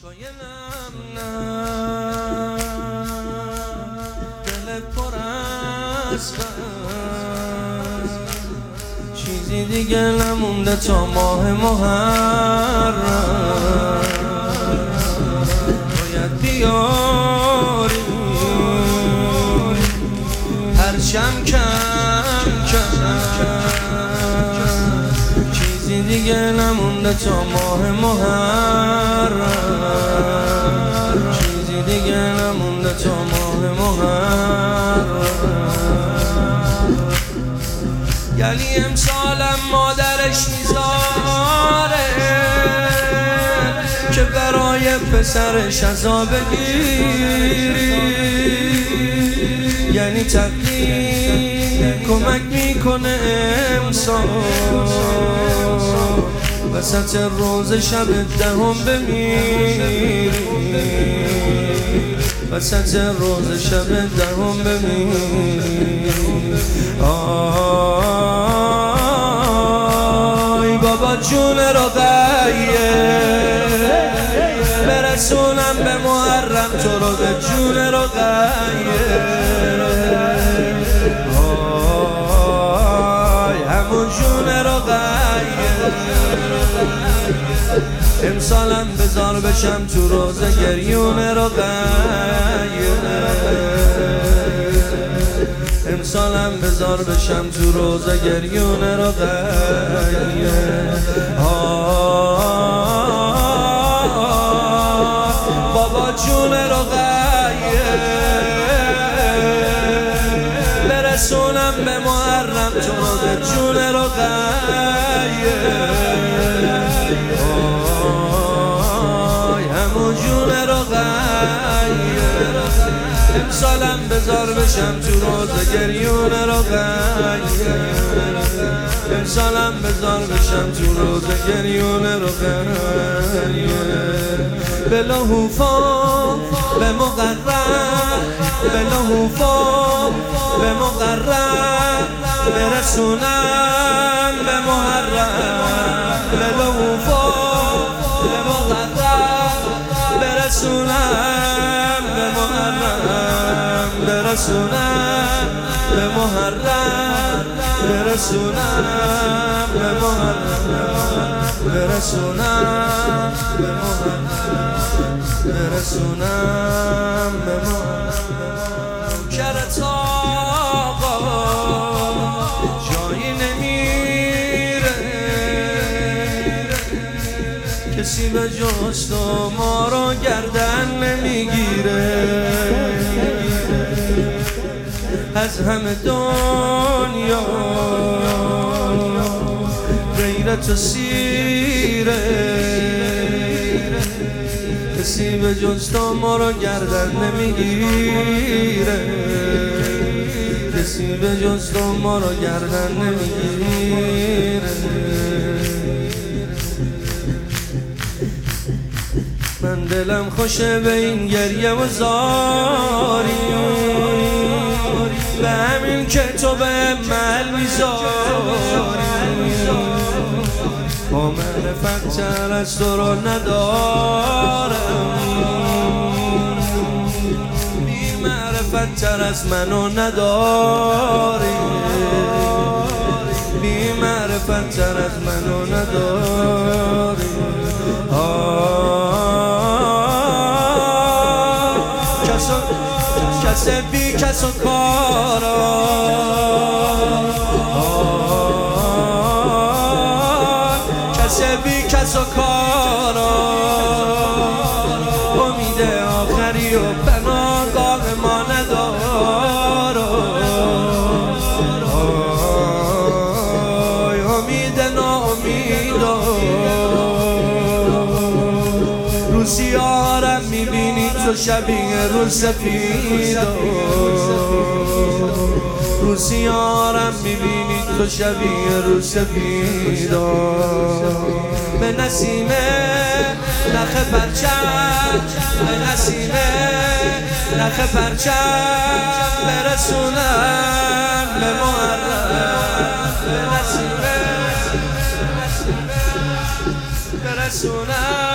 اشکای نم نم دلت پر از غم، چیزی دیگه نمونده تا ماه محرم. باید بیاری هرچم کم کم، چیزی دیگه نمونده تا ماه محرم، چیزی دیگه نمونده تا ماه محرم. یعنی امسالم مادرش میذاره که برای پسرش عزا بگیری، یعنی تقدیر کمک میکنه امسال وسط روز شب دهم بمیری، وسط روز شب دهم بمیری. آی بابا جون رقیه برسونم به محرم تو رو، به جون رقیه. آی همون جون رقیه، امسالم بذار بشم تو روزه گریون رقیه، امسالم بذار بشم تو روزه گریون رقیه. بابا جون رقیه برسونم به محرم تو رو، به جون رقیه. همون جون رقیه، امسالم بذار بشم تو روز گریون رقیه، امسالم بذار بشم تو روز گریون رقیه. به لحوفا به مقرر، به لحوفا به مقرر برسونم به محرم، به لحوفا به مقرر برسونم به محرم، برسونم به محرم، برسونم به محرم، برسونم به محرم، برسونم به محرم. کرت آقا جایی نمیره، کسی به جز تو ما رو گردن نمیگیره، از همه دنیا غیر تو سیره، کسی به جز تو ما رو گردن نمیگیره، کسی به جز تو ما رو گردن نمیگیره. من دلم خوشه به این گریه و زاری، به همین که تو به محل میذاری، با معرفت تر از تو رو ندارم، بی معرفت تر از منو نداری، بی معرفت تر از منو نداری. کس بی کس و کارا، کس بی کس و کارا، امید آخری و پناهگاه ما ندارا، امید ناامیدا. روزیارم میبینی تو شبیه روز سفیدا، روزیارم میبینی تو شبیه روز سفیدا. به نسیمه نخ پرچم، به نسیمه نخ پرچم برسونم به محرم، به نسیمه برسونم